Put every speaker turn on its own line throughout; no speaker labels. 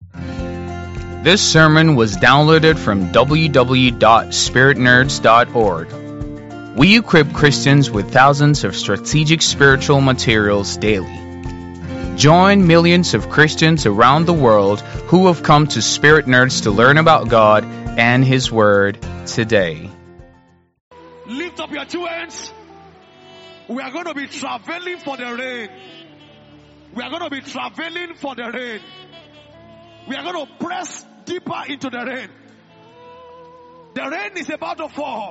This sermon was downloaded from www.spiritnerds.org. We equip Christians with thousands of strategic spiritual materials daily. Join millions of Christians around the world who have come to Spirit Nerds to learn about God and His Word today.
Lift up your two hands. We are going to be traveling for the rain. We are going to be traveling for the rain. We are going to press deeper into the rain. The rain is about to fall.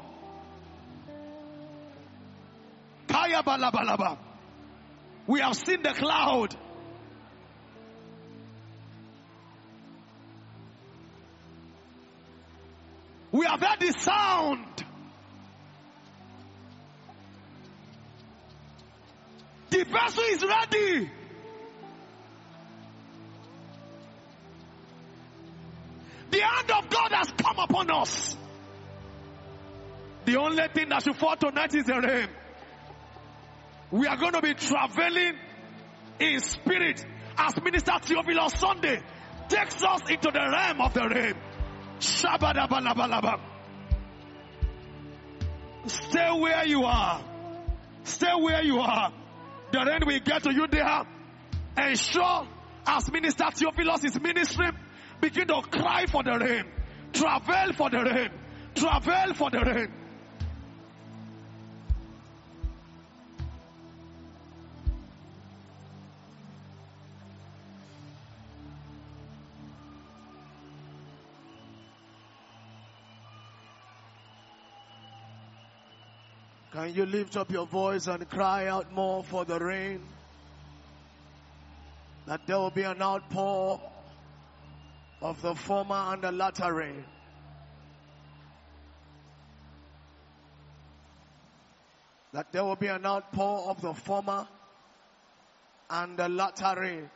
Kaya balabalaba. We have seen the cloud. We have heard the sound. The vessel is ready. The hand of God has come upon us. The only thing that should fall tonight is the rain. We are going to be traveling in spirit as Minister Theophilus Sunday takes us into the realm of the rain. Shabadabalabalaba. Stay where you are. Stay where you are. The rain will get to you there. Ensure as Minister Theophilus is ministering, begin to cry for the rain. Travel for the rain. Travel for the rain. Can you lift up your voice and cry out more for the rain? That there will be an outpour of the former and the latter rain. That there will be an outpour of the former and the latter rain.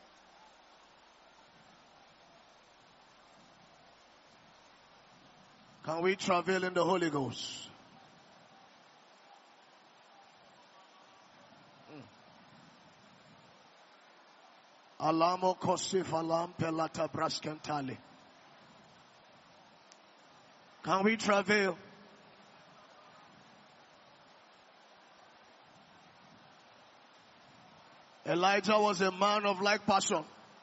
Can we travel in the Holy Ghost? Alamo kosif alam pelata braskentali. Can we travel? Elijah was a man of like passion.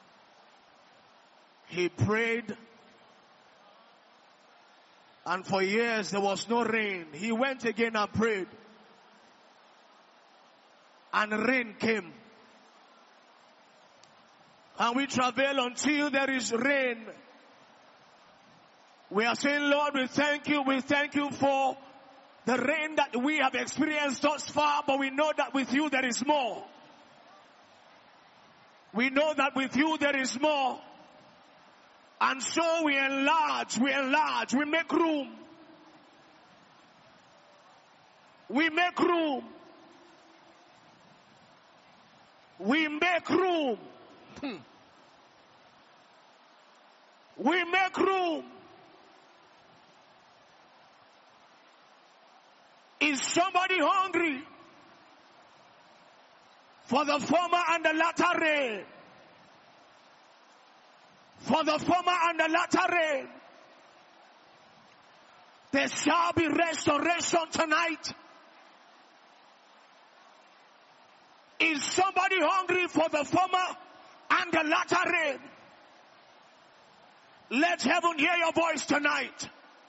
He prayed, and for years there was no rain. He went again and prayed, and rain came. And we travel until there is rain. We are saying, Lord, we thank you for the rain that we have experienced thus far, but we know that with you there is more. We know that with you there is more. And so we enlarge, we make room. We make room. We make room. We make room. Is somebody hungry for the former and the latter rain? For the former and the latter rain. There shall be restoration tonight. Is somebody hungry for the former and the latter rain? Let heaven hear your voice tonight.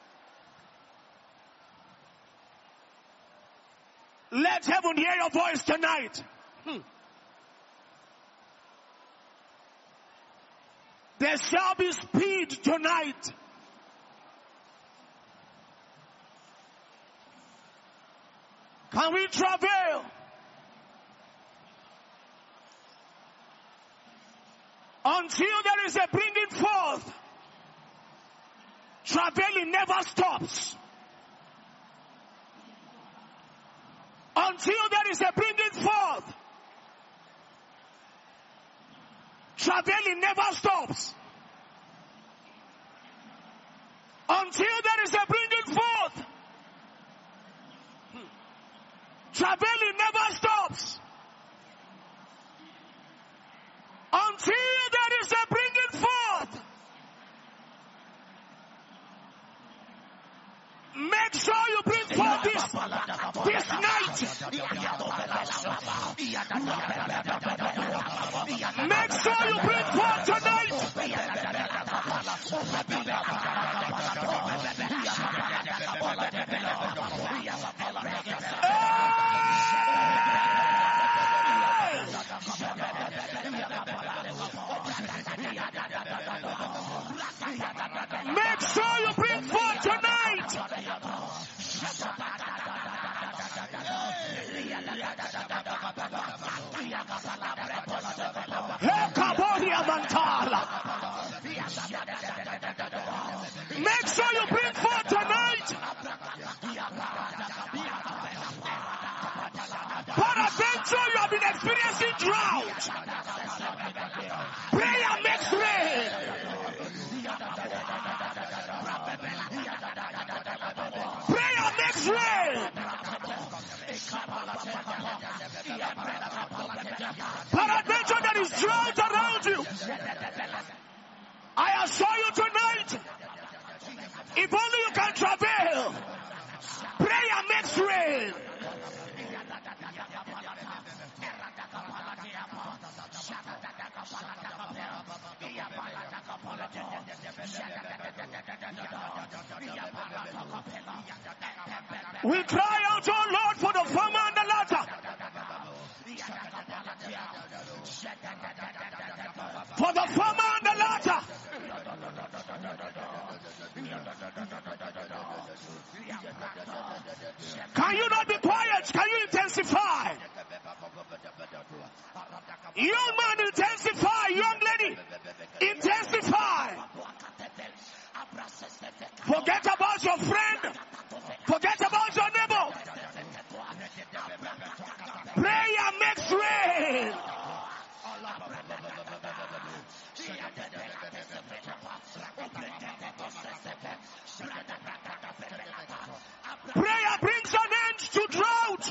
Let heaven hear your voice tonight. There shall be speed tonight. Can we travel? Until there is a bringing forth. Traveling never stops. Until there is a bringing forth. Traveling never stops. Until there is a bringing forth. Traveling never stops. Until there is a bringing forth. Make sure you bring forth tonight. Make sure you bring forth tonight. Make sure you bring forth tonight. Peradventure you have been experiencing drought. Prayer makes rain. Prayer makes rain. Peradventure there is drought around you. I assure you tonight, if only you can travail, prayer makes rain. We cry out, oh Lord, for the former and the latter. For the former and the latter. Can you not be quiet? Can you intensify? Young man, intensify. Young lady, intensify. Forget about your friend. Forget about your neighbor. Prayer makes rain. Prayer brings an end to drought.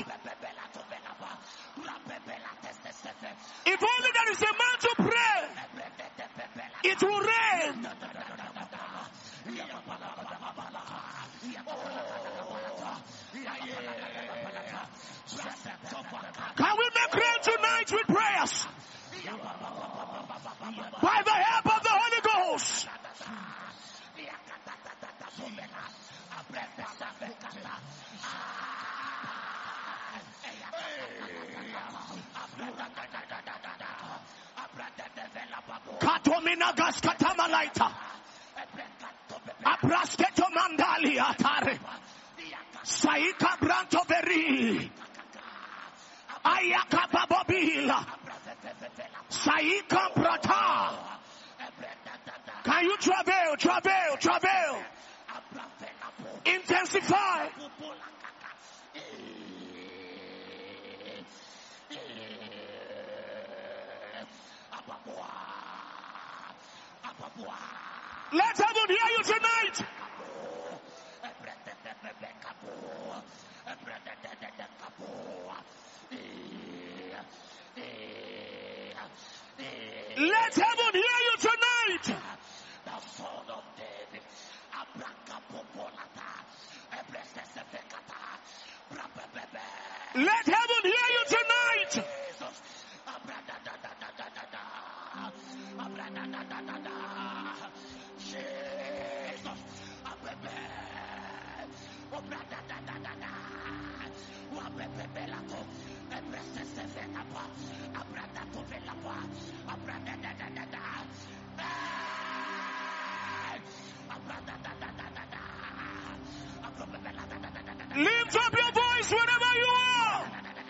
If only there is a man to pray, it will rain. Can we make rain tonight with prayers? By the help of the Holy Ghost. Katominagas katamalaita. Aprasketo mandali atare. Saika branto veri. Ayaka babobila. Saika prata. Can you travail, travail, travail? Intensify. Let heaven hear you tonight. Let heaven hear you tonight. The son of David. Let heaven hear you tonight. Lift up your voice wherever you are.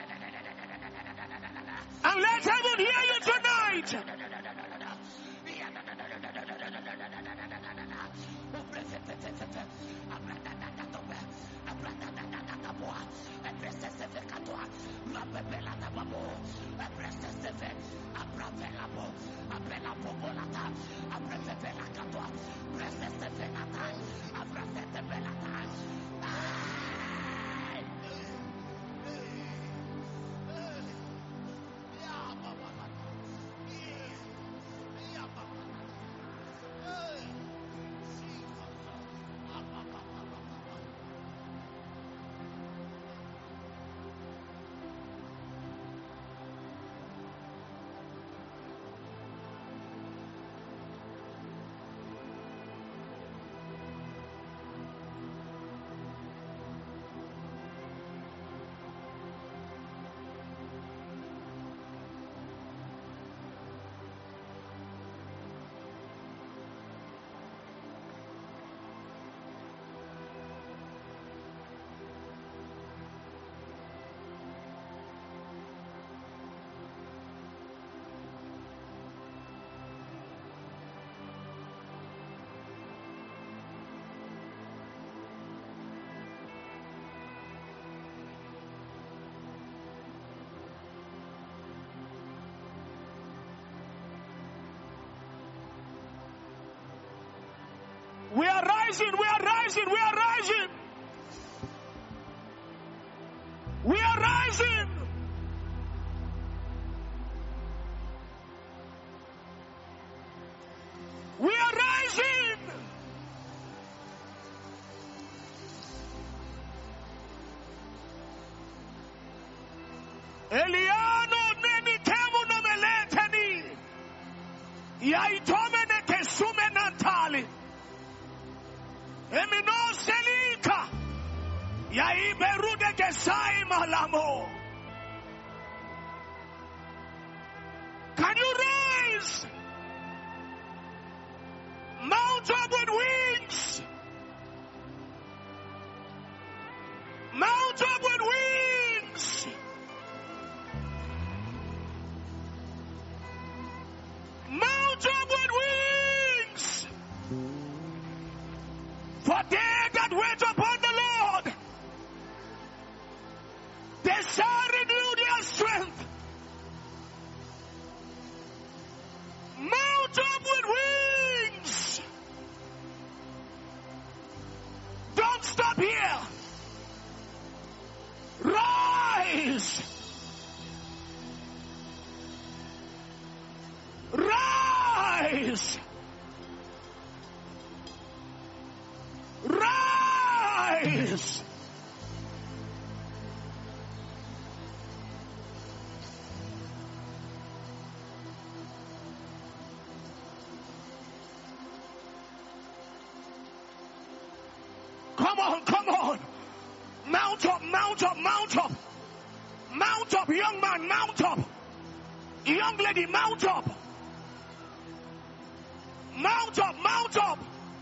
And let heaven hear you tonight. We are rising, we are rising, we are rising. We are rising. We are rising. Eliano neni kemu no meleteni. Ya itome ne kesume natali. Emino selika. Ya iberude kesai malamo. Can you raise? Mount up with wings. Mount up with wings. Mount up with wings. For they that wait upon the Lord, they shall renew their strength. Mount up with wings. Don't stop here. Rise. Rise. Rise. Come on, come on. Mount up, mount up, mount up. Mount up, young man, mount up. Young lady, mount up. Mount up, mount up.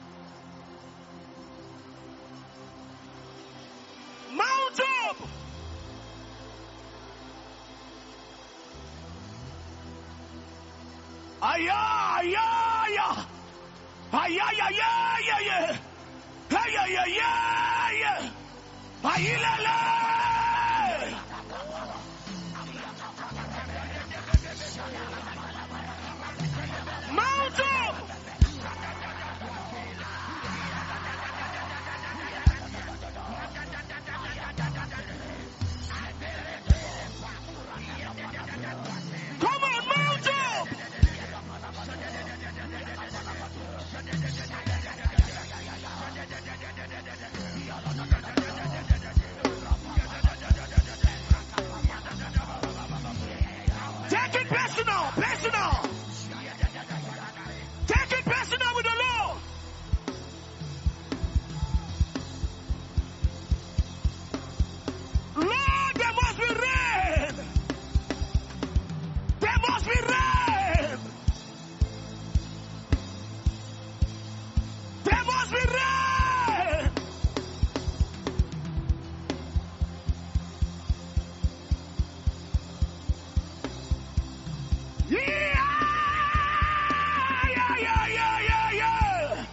Mount up. Aya, aya, aya. Aya, aya, aya, aya. Aya, aya, aya. Ayilele. Mount up. Come on, mount up. Take it personal, personal. Take it personal with the Lord. Lord, there must be rain. There must be rain. There must be rain. Yeah, yeah, yeah, yeah, yeah, yeah.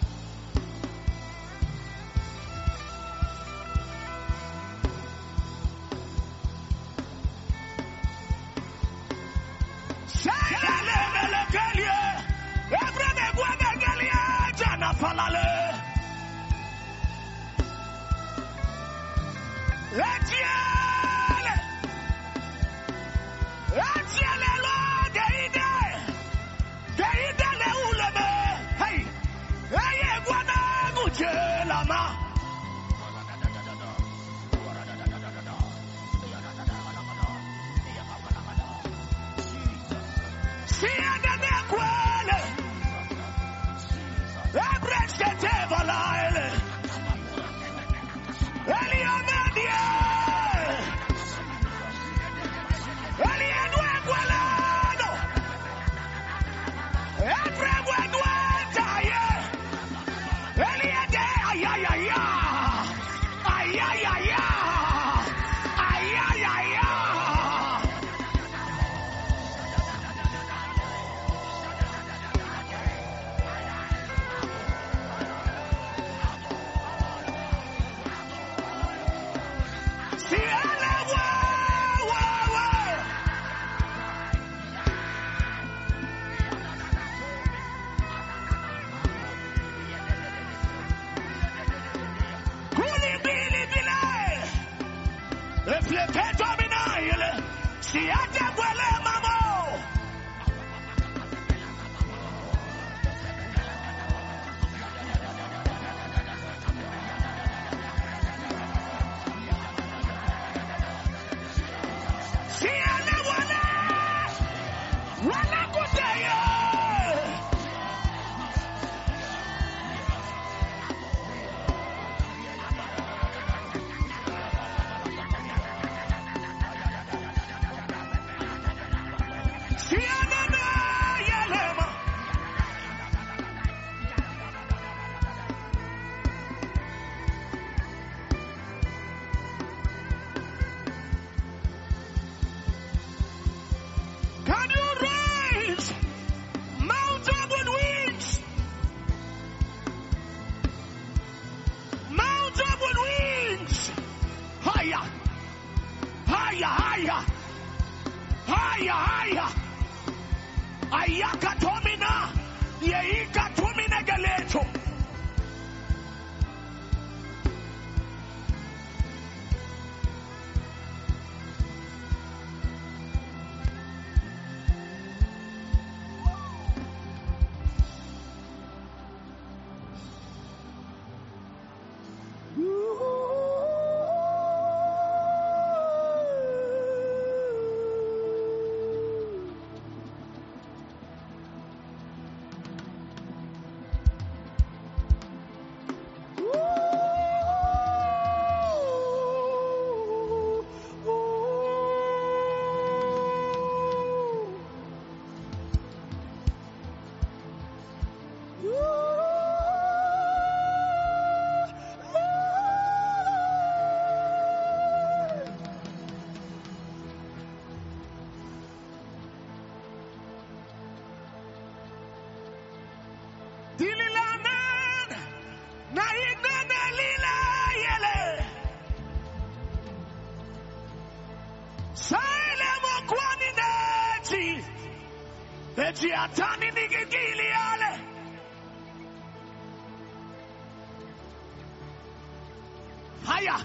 Higher.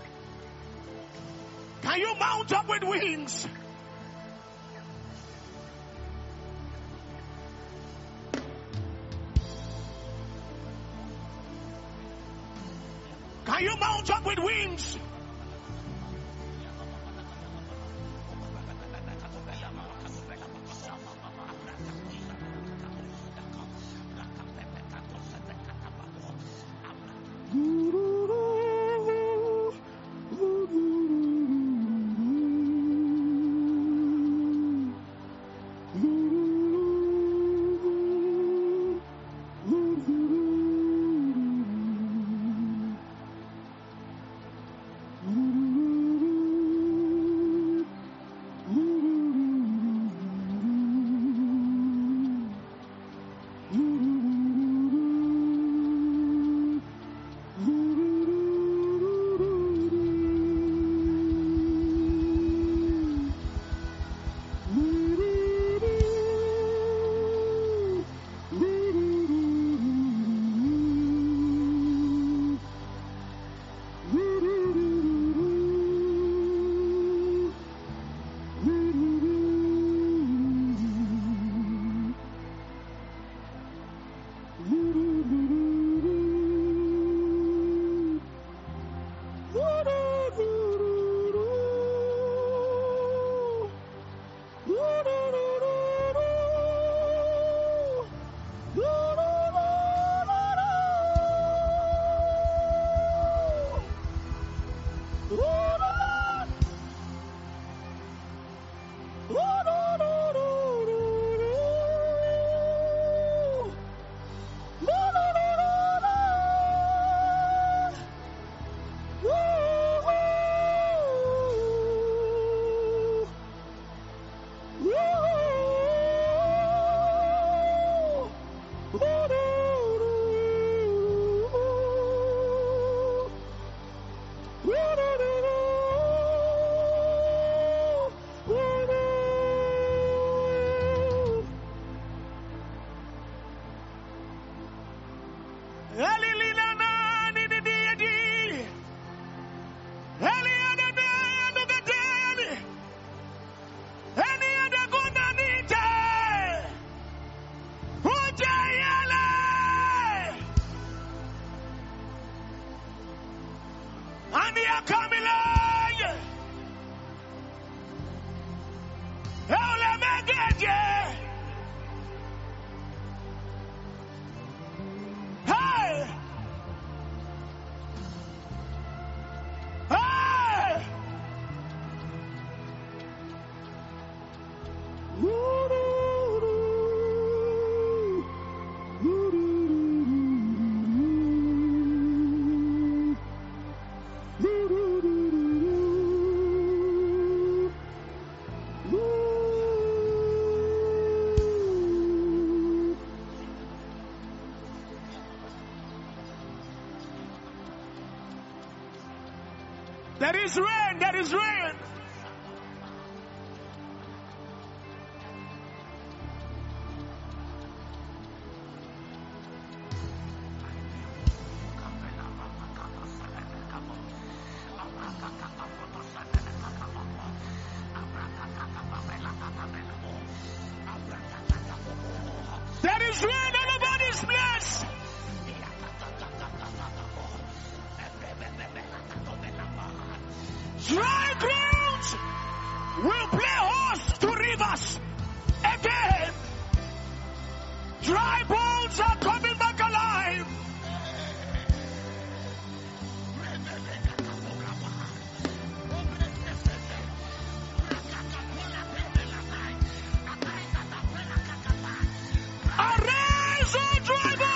Can you mount up with wings? Can you mount up with wings? There is rain, there is rain. There is rain all over this place. Dry grounds will play host to rivers again. Dry bones are coming back alive. Arise, O dry bones!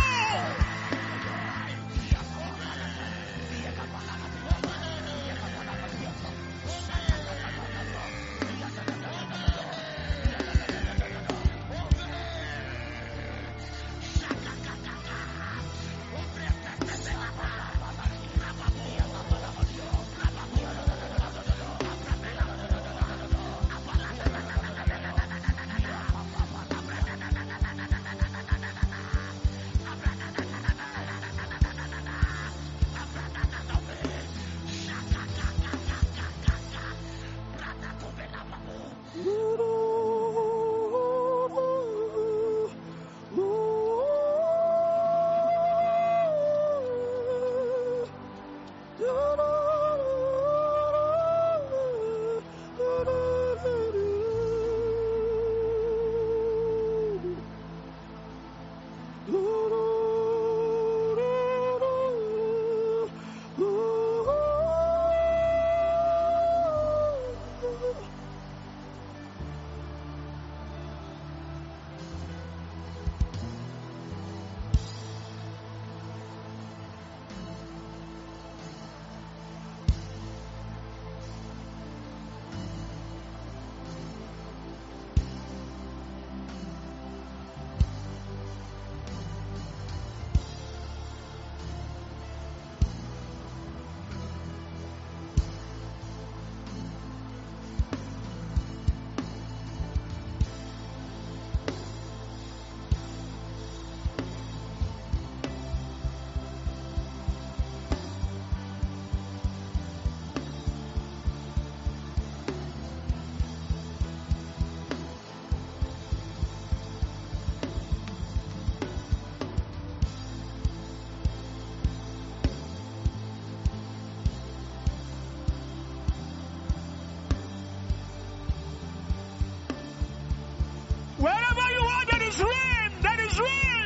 Wherever you are, there is rain. There is rain.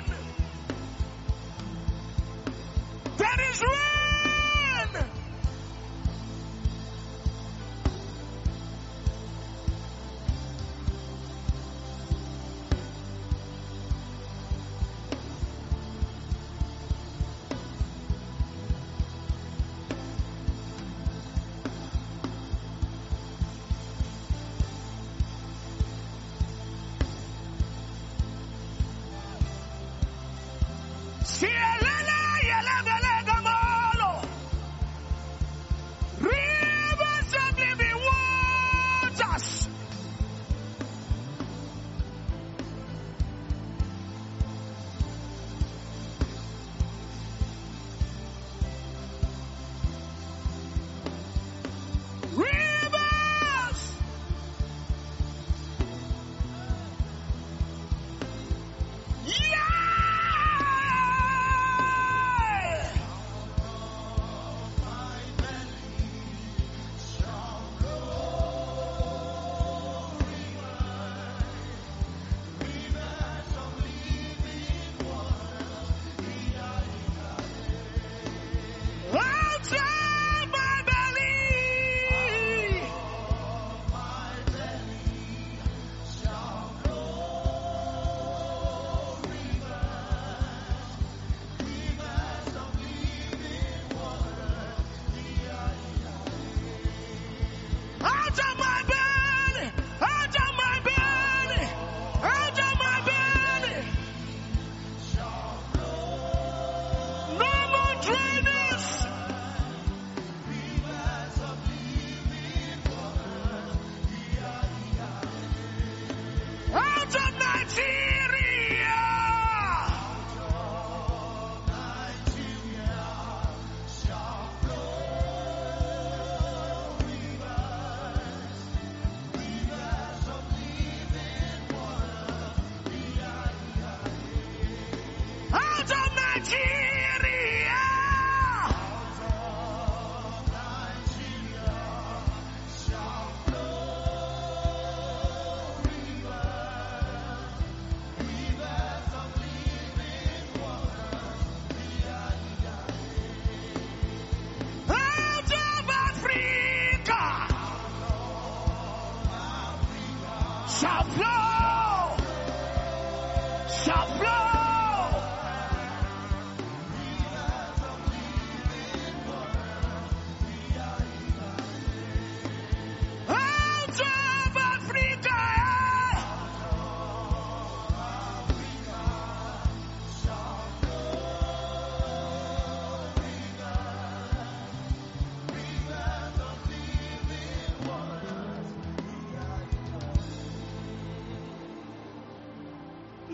There is rain. Rivers of living waters. Rivers. Yeah.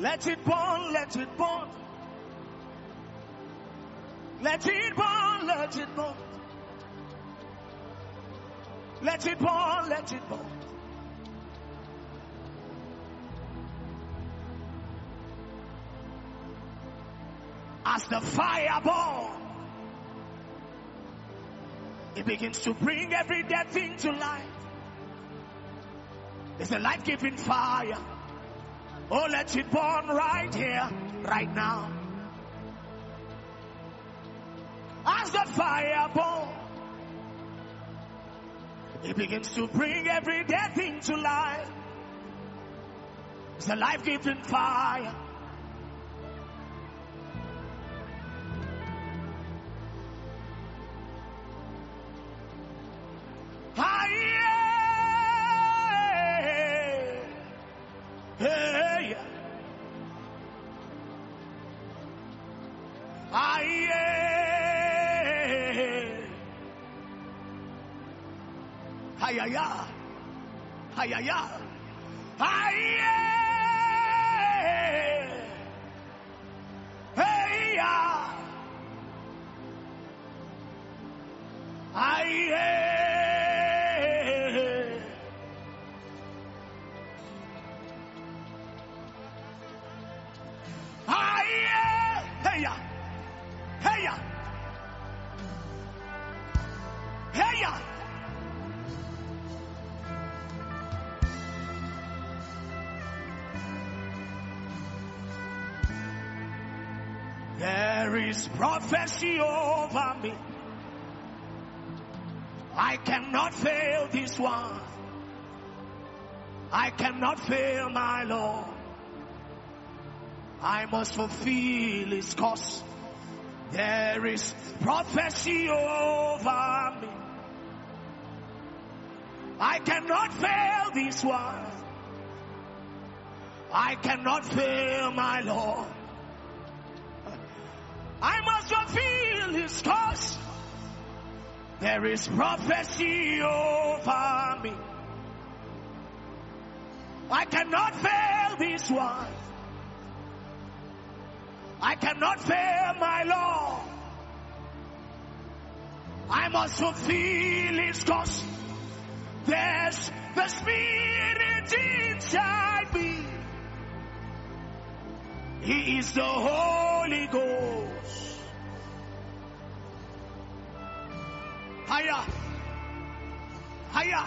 Let it burn, let it burn. Let it burn, let it burn. Let it burn, let it burn. As the fire burns, it begins to bring every dead thing to life. It's a life-giving fire. Oh, let it burn right here, right now. As the fire burns, it begins to bring every dead thing to life. It's a life-giving fire. Hayaya, hayaya, hayaya, hayaya, hayaya, hayaya, hayaya, hayaya. There is prophecy over me. I cannot fail this one. I cannot fail my Lord. I must fulfill His cause. There is prophecy over me. I cannot fail this one. I cannot fail my Lord. I must fulfill His cause. There is prophecy over me. I cannot fail this one. I cannot fail my Lord. I must fulfill His cause. There's the Spirit inside me. He is the Holy Ghost. Higher, higher.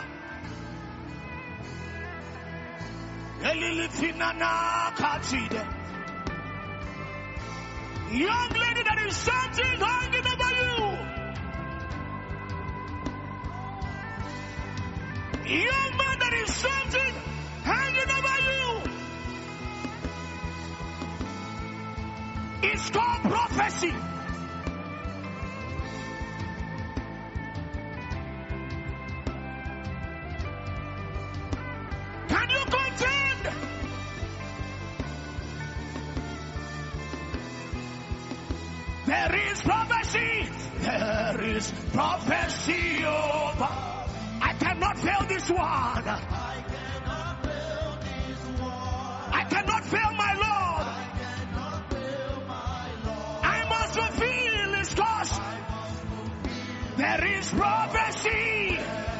Young lady, that is something hanging over you. Young man, that is something hanging over you. It's called prophecy. Can you contend? There is prophecy. There is prophecy over. I cannot fail this one. I cannot fail my Lord. I must fulfill His cause. There is prophecy.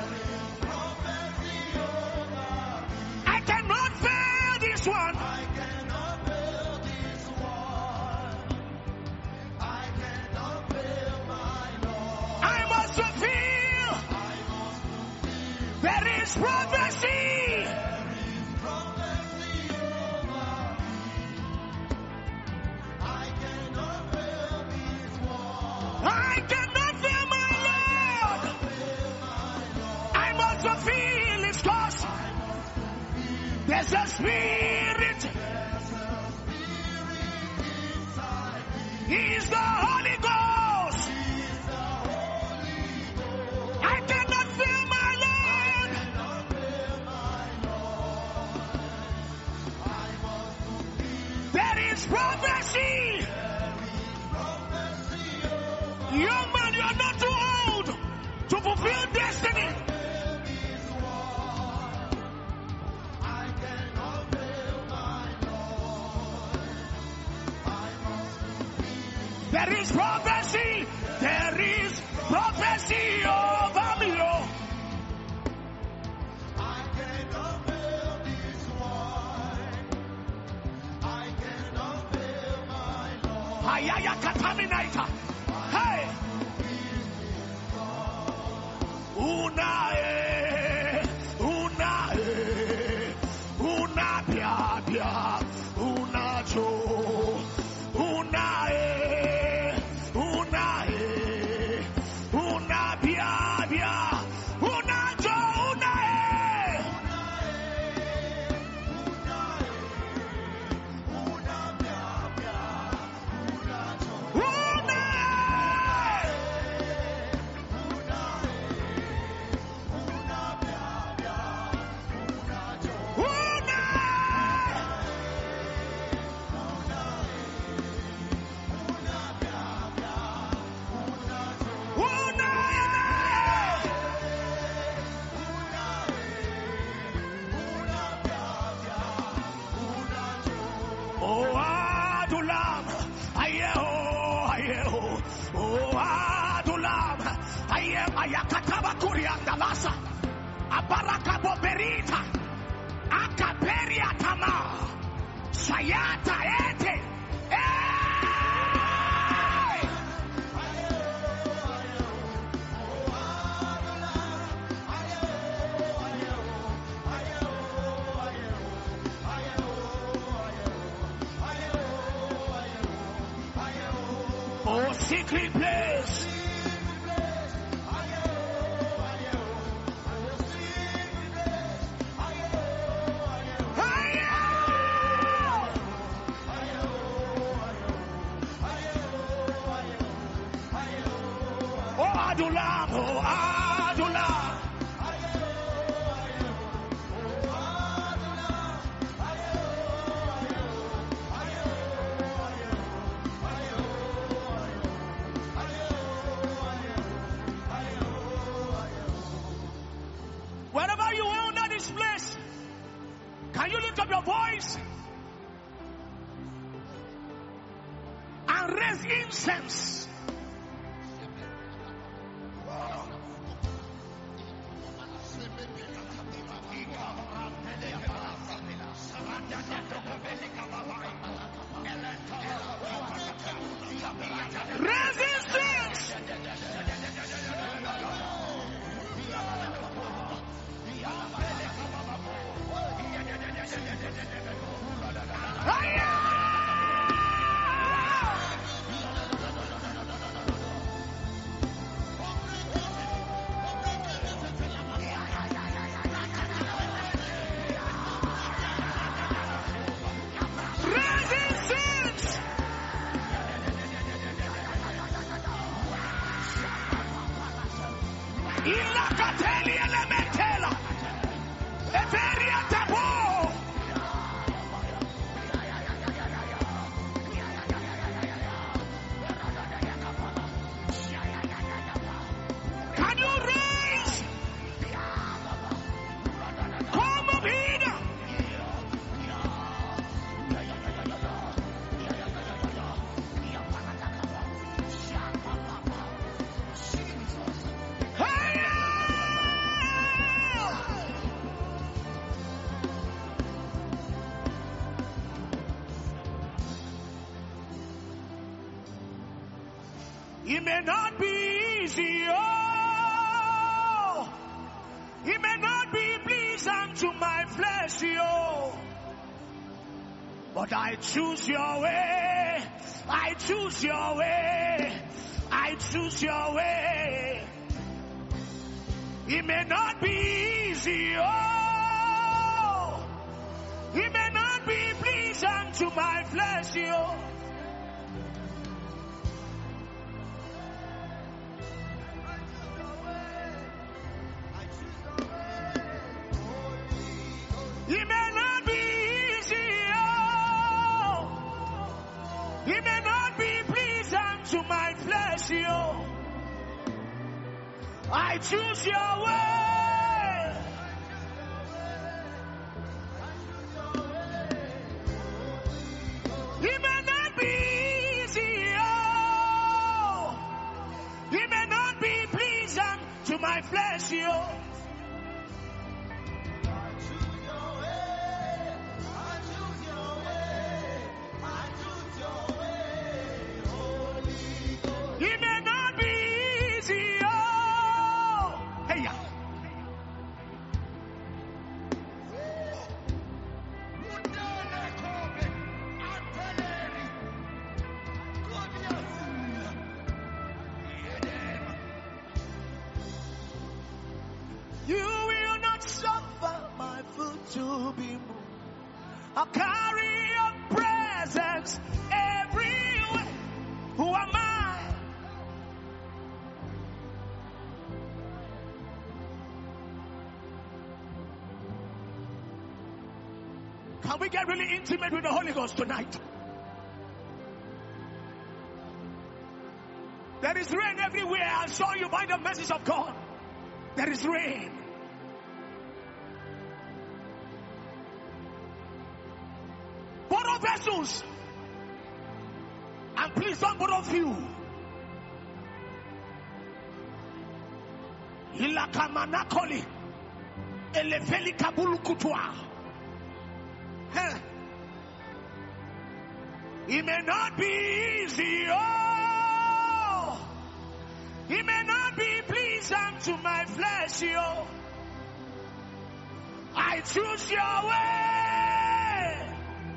I cannot fail this one. I must fulfill. There is prophecy. I cannot fail my Lord. I must fulfill His cause. There's a Spirit. He is the Holy Ghost. I cannot fail my Lord. There is prophecy. Young man, you are not too old to fulfill destiny. There is prophecy. There is prophecy over me. I cannot bear this wine. I cannot bear my Lord. Ayaya contaminator. Hey. Una pia pia, una jo, una pia pia, una jo, Ayakataba kurianda lasa abaraka boberita akaperia tama sayata ete oh secret place. Adulam, oh Adulam. Wherever you are under this place, can you lift up your voice and raise incense? Resistance! It may not be easy, oh. It may not be pleasant to my flesh, oh. But I choose your way. I choose your way. I choose your way. It may not be easy, oh. It may not be pleasant to my flesh, oh. It may not be easy, oh. It may not be pleasant to my flesh, oh. I choose your way. It may not be easy, oh. my flesh, yo. It may not be easy, oh. Hey, yeah. You will not suffer my foot to be moved. I'll carry your presence everywhere. Who am I? Can we get really intimate with the Holy Ghost tonight? There is rain everywhere. I saw you by the message of God. There is rain. Borrow vessels. And please don't borrow few. Ilakamanakoli. Elefeli kabulu kutwa. It may not be easy, oh. It may not be pleasant to my flesh, yo. I choose your way.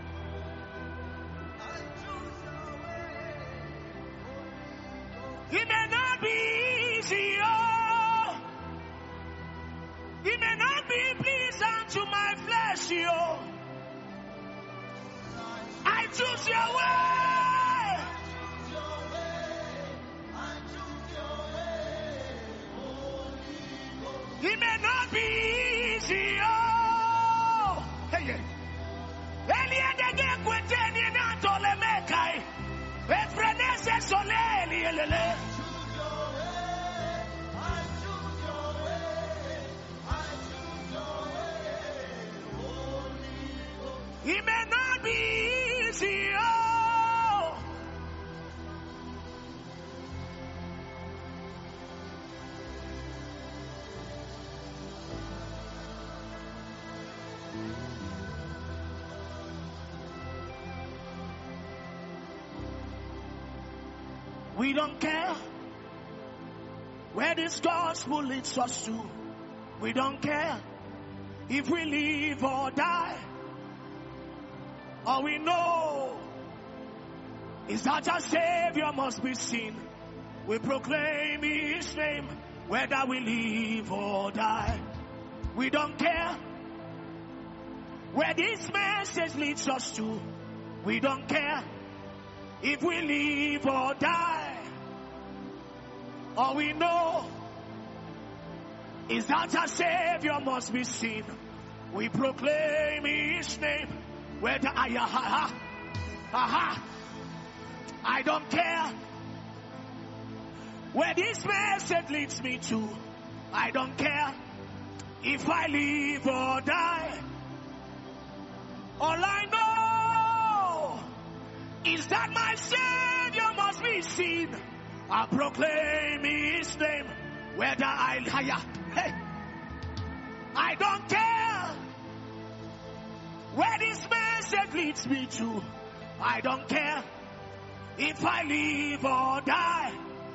It may not be easy, oh. It may not be pleasant to my flesh, yo. I choose your way. It may not be easy, oh. Hey, Elia de Gweteni na Tolemekai. Efrenese Soleli Lele. It may not be easy, oh. We don't care where this gospel leads us to. We don't care if we live or die. All we know is that our Savior must be seen. We proclaim His name, whether we live or die. We don't care where this message leads us to. We don't care if we live or die. All we know is that our Savior must be seen. We proclaim His name, whether I don't care where this message leads me to. I don't care if I live or die. All I know is that my Savior must be seen. I proclaim His name, whether I don't care where this message leads me to. I don't care if I live or die.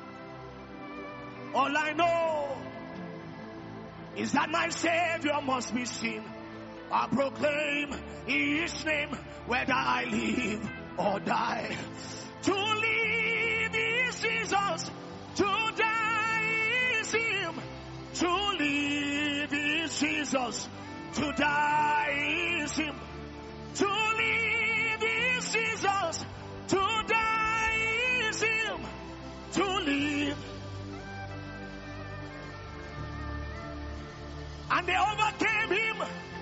All I know is that my Savior must be seen. I proclaim His name, whether I live or die. To live is Jesus, to die is Him. To live is Jesus, to die is Him. To live is Jesus, to die is Him. To live. And they overcame Him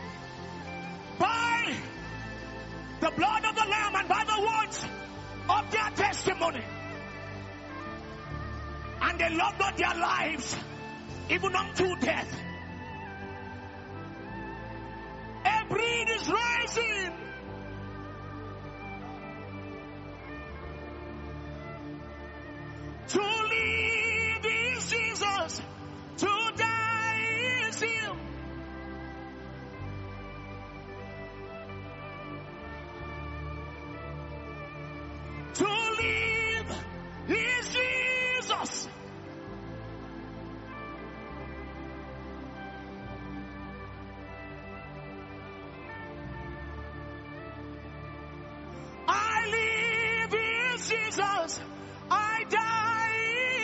by the blood of the Lamb and by the words of their testimony. And they loved not their lives even unto death. A breed is rising. To live is Jesus, to die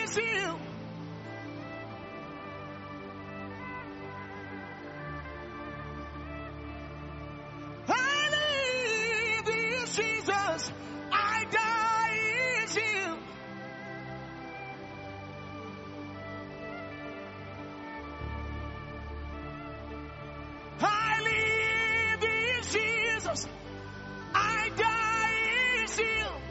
is healed. I live is Jesus. I die is healed. I live is Jesus. I die is healed.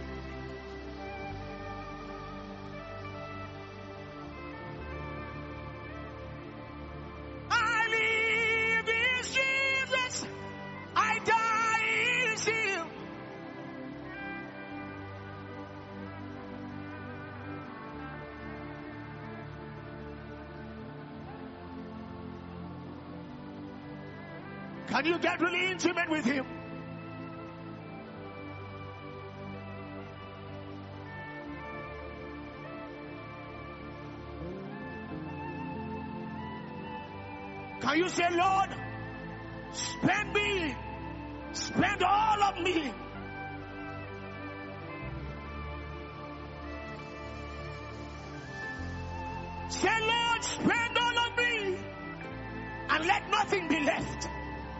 I live is Jesus. I die is healed. Can you get really intimate with him? Can you say, Lord, spend me, spend all of me. Say, Lord, spend all of me and let nothing be left.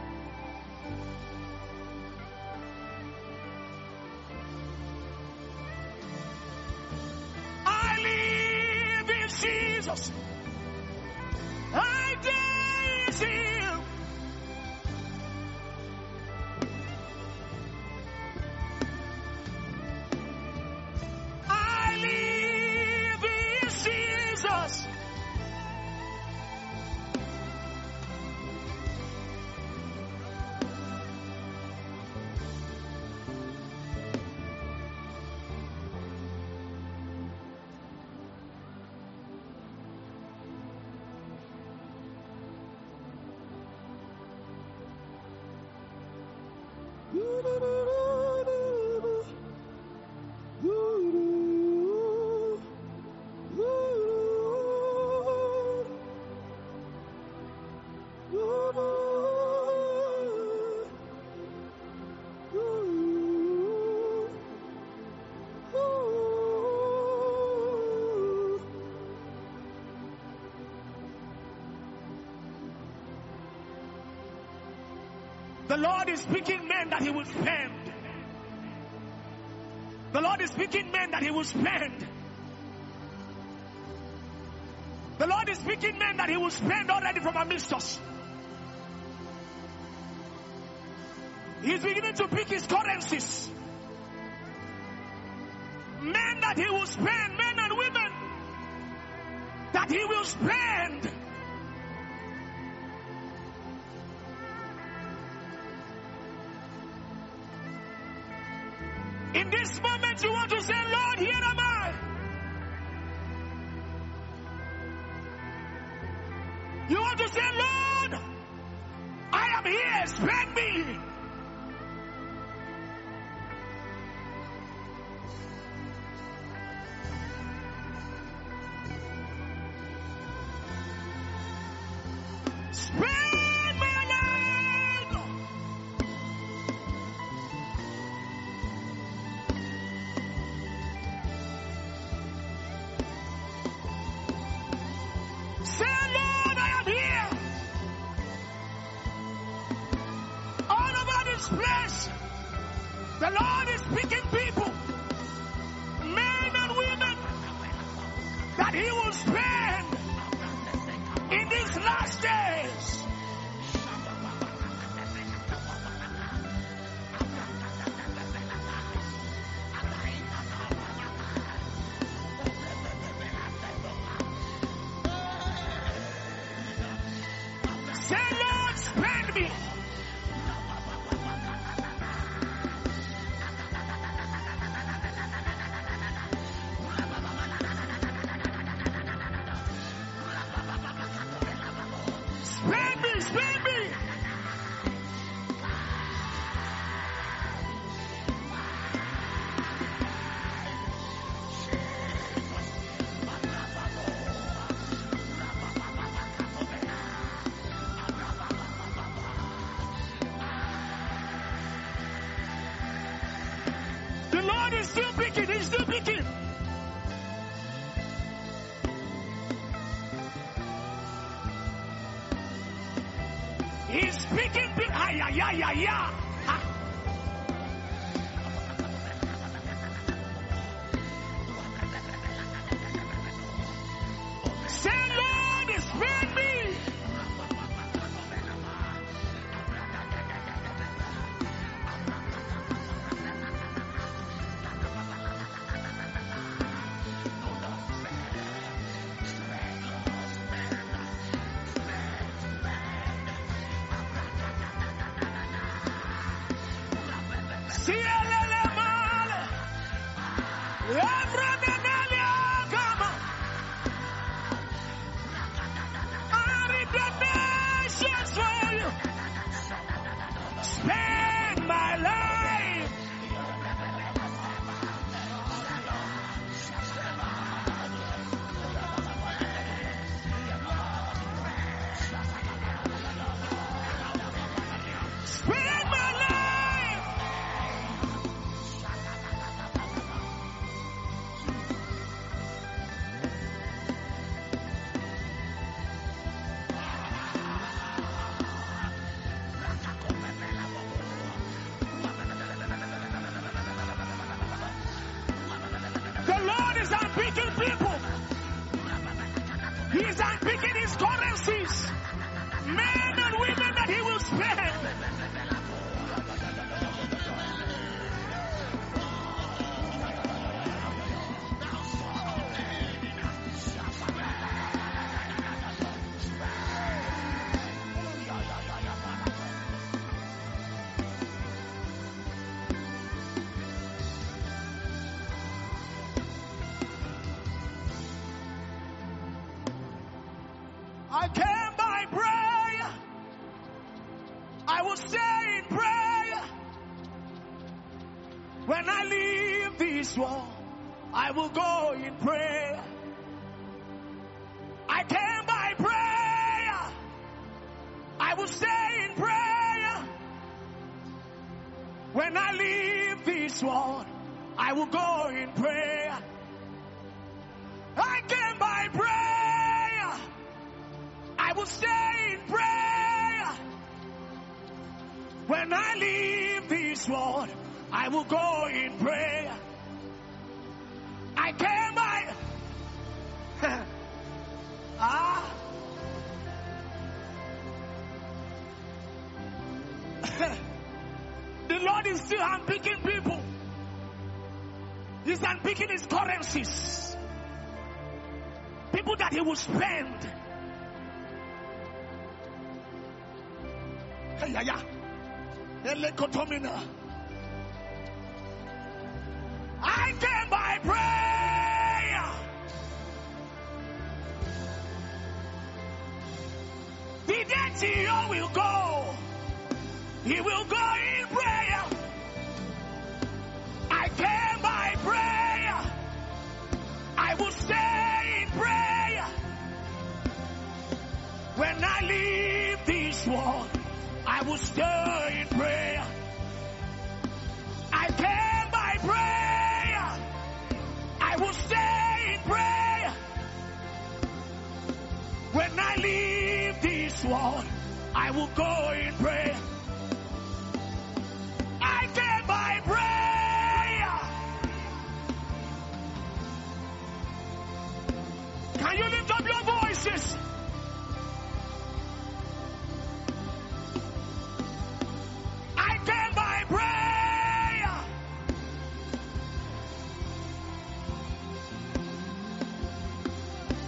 I live in Jesus. I die is healed. I live in Jesus. The Lord is speaking men that he will spend. The Lord is speaking men that he will spend. The Lord is speaking men that he will spend already from amidst us. He's beginning to pick his currencies. Men that he will spend, men and women that he will spend. In this moment you want to say, Lord, here am I. You want to say, Lord, I am here, spend me. Spend my life. Say, Lord, I am here. All over this place, the Lord is picking people, men and women, that he will spend in these last days. Say, Lord, spend me. Spend me, spend me. The Lord is still picking, he's still picking. He's speaking. Say, Lord, spare me. Spend my life. Spend my life. The Lord is unpicking people. He is unpicking his currencies. Men and women that he will spend. I came by prayer. I will stay in prayer. When I leave this world, I will go in prayer. I came by prayer. I will stay in prayer. When I leave this world, I will go in prayer. I came by prayer. I will stay in prayer. When I leave this world, I will go in prayer. I came by. The Lord is still unpicking people. He's unpicking his currencies. People that he will spend. I came by prayer. The dead CEO will go. He will go in prayer. I came by prayer. I will stay in prayer. When I leave this world, I will stay in prayer. I came by prayer. I will stay in prayer. When I leave this world, I will go in prayer. I came by prayer. Can you lift up your voices? I came by prayer.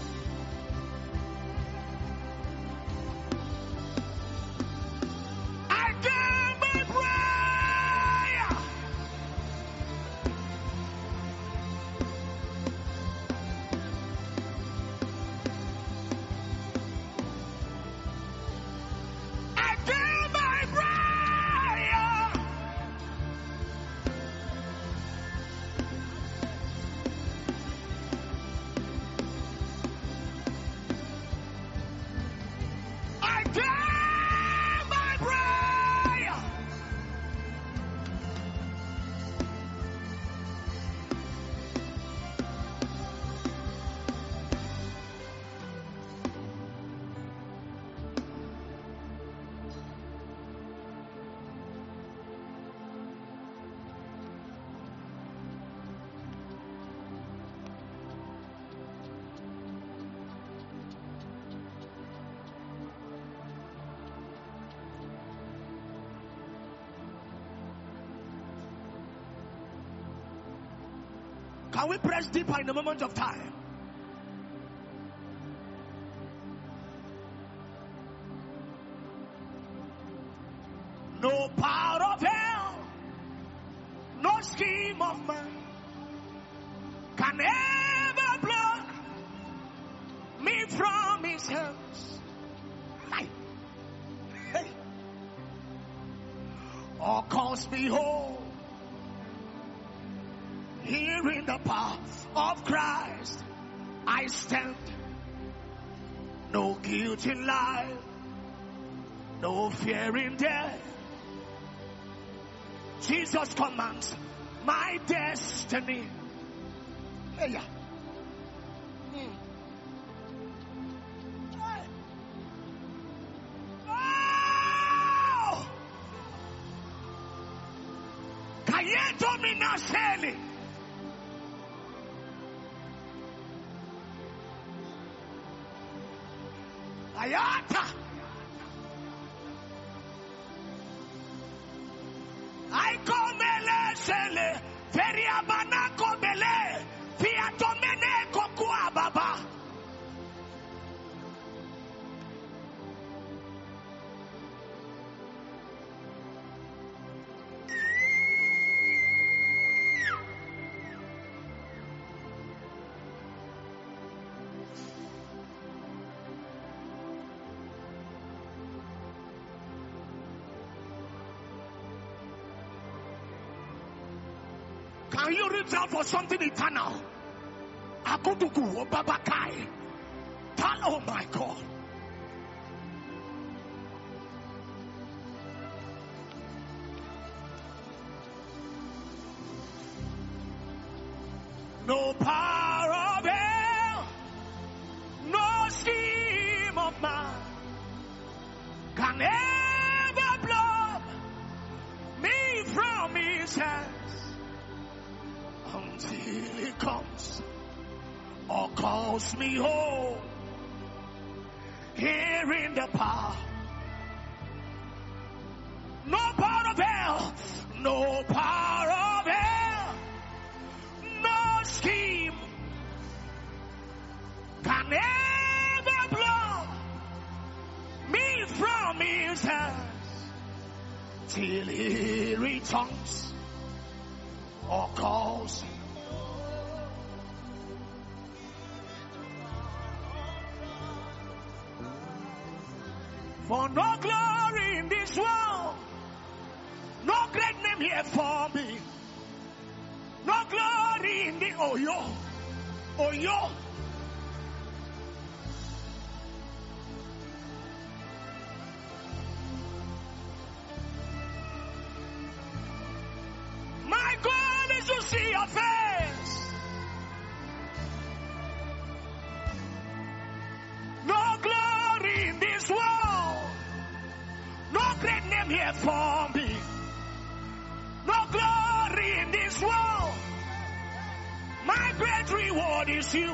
I Can we press deeper in a moment of time? No power of hell, no scheme of man can ever block me from his hands. Hey. Or cause me whole. Here in the power of Christ I stand. No guilt in life, no fear in death. Jesus commands my destiny. Hey, yeah. Oh! Kayeto minaseli. Ayata. I come sele, feriabana kobele, fiatomene kokua baba. Can you reach out for something eternal? Akudugu Babakai. Oh my God. No power of hell, no scheme of man can ever block me from his hands. Until he comes or calls me home, here in the power. No power of hell, no power of hell, no scheme can ever block me from his hands till he returns or calls. For no glory in this world, no great name here for me, no glory in the Oyo. My goal is to see your face. No glory in this world, no great name here for me, no glory in this world. My great reward is you.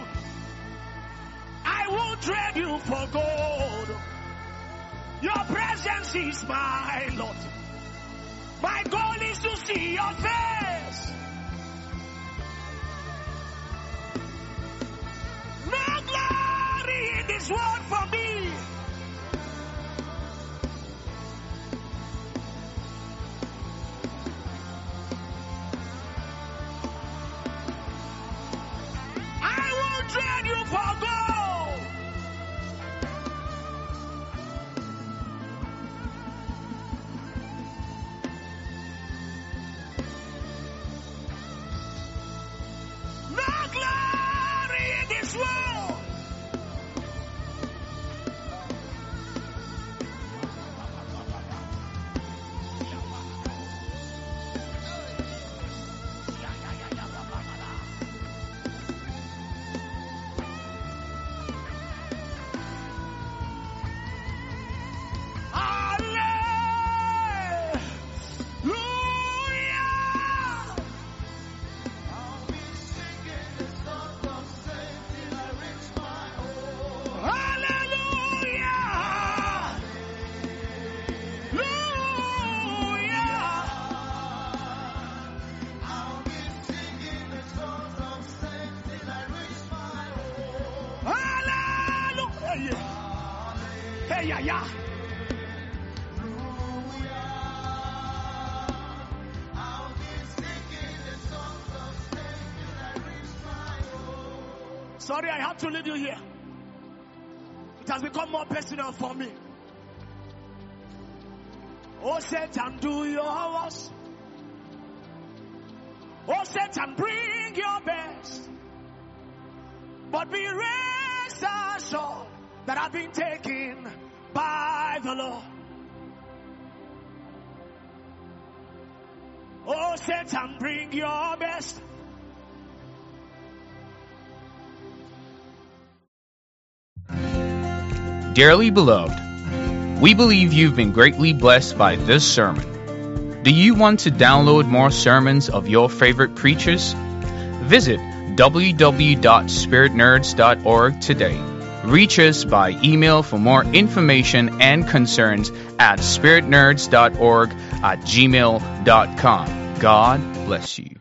I will trade you for gold. Your presence is my Lord. My goal is to see your face. No glory in this world for me. I will trade you for gold. No glory in this world. Hey, yeah, yeah. Sorry, I have to leave you here. It has become more personal for me. Oh, Satan, do your worst. Oh, Satan, bring your best. But be rest assured that I've been taken by the Lord. Oh, Satan, bring your best.
Dearly beloved, we believe you've been greatly blessed by this sermon. Do you want to download more sermons of your favorite preachers? Visit www.spiritnerds.org today. Reach us by email for more information and concerns at spiritnerds.org@gmail.com. God bless you.